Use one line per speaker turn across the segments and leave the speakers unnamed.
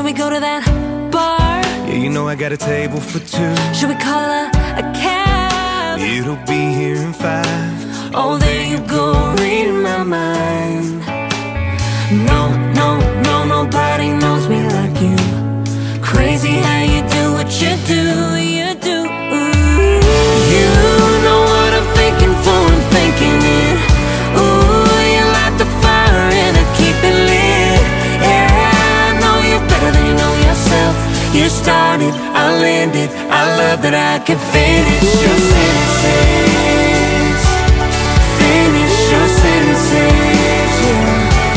we go to that bar?
Yeah, you know I got a table for two.
Should we call a cab?
It'll be here in 5.
Oh, there you go, reading my mind. No, no, no, nobody knows me like you. Crazy how you do what you do, you do. You know what I'm thinking for, I'm thinking it. Ooh, you light the fire and I keep it lit. Yeah, I know you better than you know yourself. You started, I landed, I love that I can finish your sentences. Finish your sentences, yeah.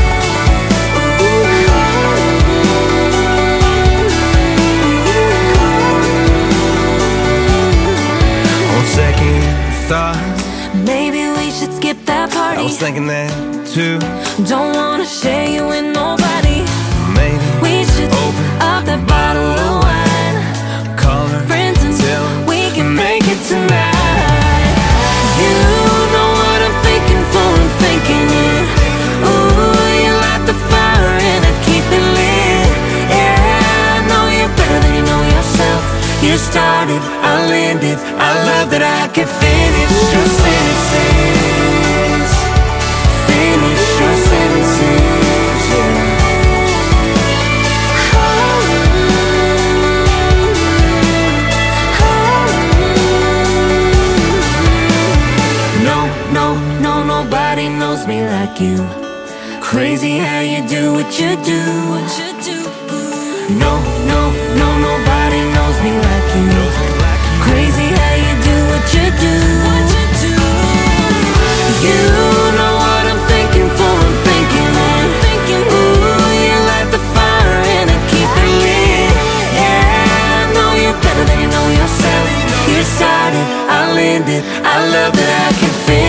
On second thought,
maybe we should skip that party.
I was thinking that too.
Don't wanna share you with nobody.
Maybe
We should
open
up that bottle of wine.
call her,
Friends and
tell her
we can make it tonight. You know what I'm thinking for, I'm thinking it. Ooh, you light the fire and I keep it lit. Yeah, I know you better than you know yourself. You started, I landed, I love that I can finish your sentences. Finish your sentences, yeah. No, no, no, nobody knows me like you. Crazy how you do what you do. No, no, no, nobody knows me like you. Crazy how you do what you do. You know what I'm thinking for, I'm thinking it. Ooh, you light the fire and I keep it lit. Yeah, I know you better than you know yourself. You started, I landed, I love that I can feel.